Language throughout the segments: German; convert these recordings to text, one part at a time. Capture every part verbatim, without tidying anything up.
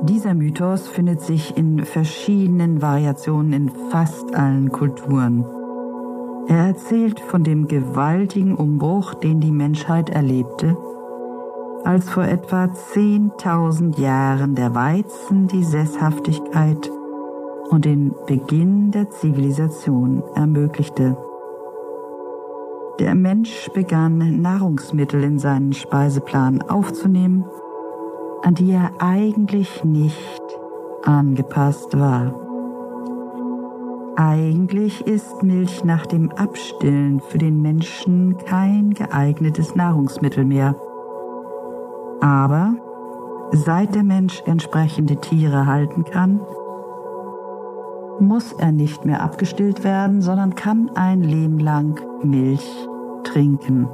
Dieser Mythos findet sich in verschiedenen Variationen in fast allen Kulturen. Er erzählt von dem gewaltigen Umbruch, den die Menschheit erlebte, als vor etwa zehntausend Jahren der Weizen die Sesshaftigkeit und den Beginn der Zivilisation ermöglichte. Der Mensch begann, Nahrungsmittel in seinen Speiseplan aufzunehmen, an die er eigentlich nicht angepasst war. Eigentlich ist Milch nach dem Abstillen für den Menschen kein geeignetes Nahrungsmittel mehr. Aber seit der Mensch entsprechende Tiere halten kann, muss er nicht mehr abgestillt werden, sondern kann ein Leben lang Milch trinken.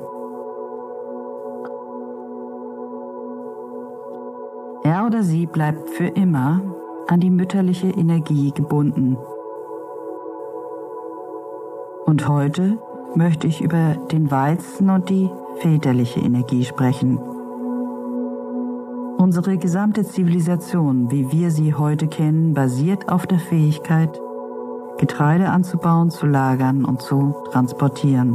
Er oder sie bleibt für immer an die mütterliche Energie gebunden. Und heute möchte ich über den Weizen und die väterliche Energie sprechen. Unsere gesamte Zivilisation, wie wir sie heute kennen, basiert auf der Fähigkeit, Getreide anzubauen, zu lagern und zu transportieren.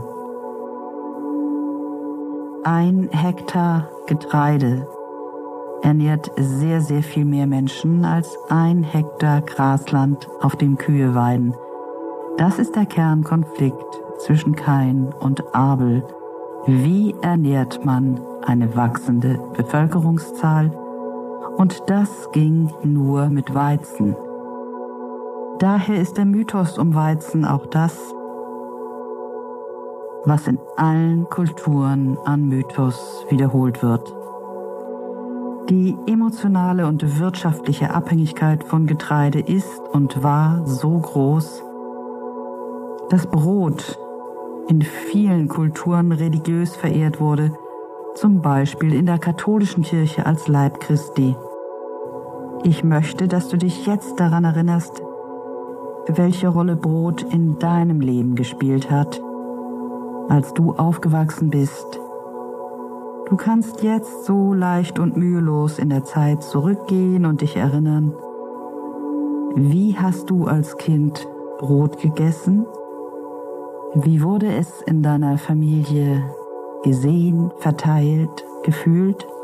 Ein Hektar Getreide ernährt sehr, sehr viel mehr Menschen als ein Hektar Grasland, auf dem Kühe weiden. Das ist der Kernkonflikt zwischen Kain und Abel. Wie ernährt man eine wachsende Bevölkerungszahl? Und das ging nur mit Weizen. Daher ist der Mythos um Weizen auch das, was in allen Kulturen an Mythos wiederholt wird. Die emotionale und wirtschaftliche Abhängigkeit von Getreide ist und war so groß, dass Brot in vielen Kulturen religiös verehrt wurde, zum Beispiel in der katholischen Kirche als Leib Christi. Ich möchte, dass du dich jetzt daran erinnerst, welche Rolle Brot in deinem Leben gespielt hat, als du aufgewachsen bist. Du kannst jetzt so leicht und mühelos in der Zeit zurückgehen und dich erinnern, wie hast du als Kind Brot gegessen? Wie wurde es in deiner Familie gesehen, verteilt, gefühlt?